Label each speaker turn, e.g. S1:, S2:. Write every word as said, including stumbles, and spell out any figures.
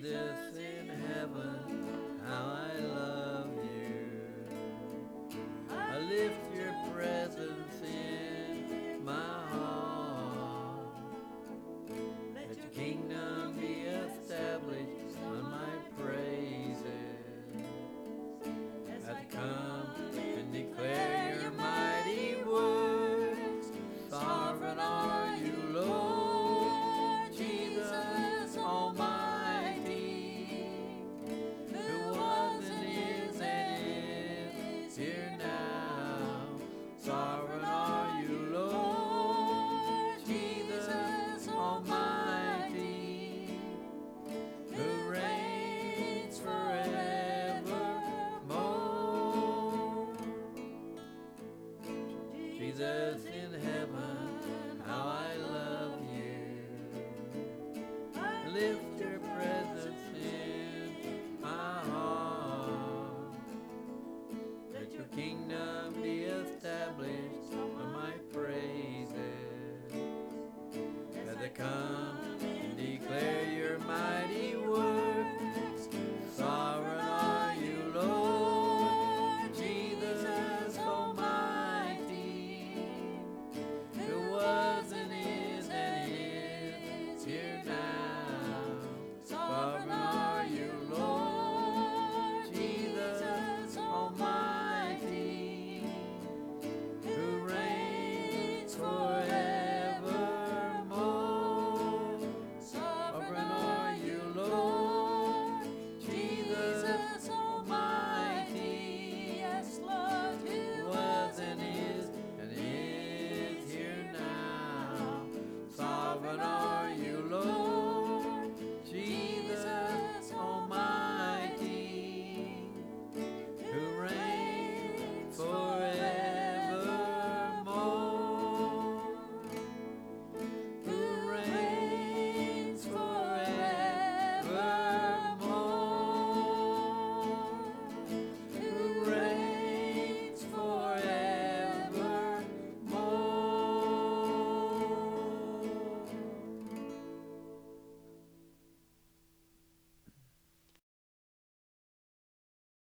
S1: Jesus in heaven, how I love you. I lift your presence in my heart. Let your kingdom be established on my praises. As I come and declare your mighty works, sovereign are you, Lord Jesus Almighty, who was and is and is here now. Sovereign are you, Lord Jesus Almighty, who reigns forevermore. Jesus in heaven, how I love you. I lift your presence in my heart. Let your kingdom be established on my praises. As I come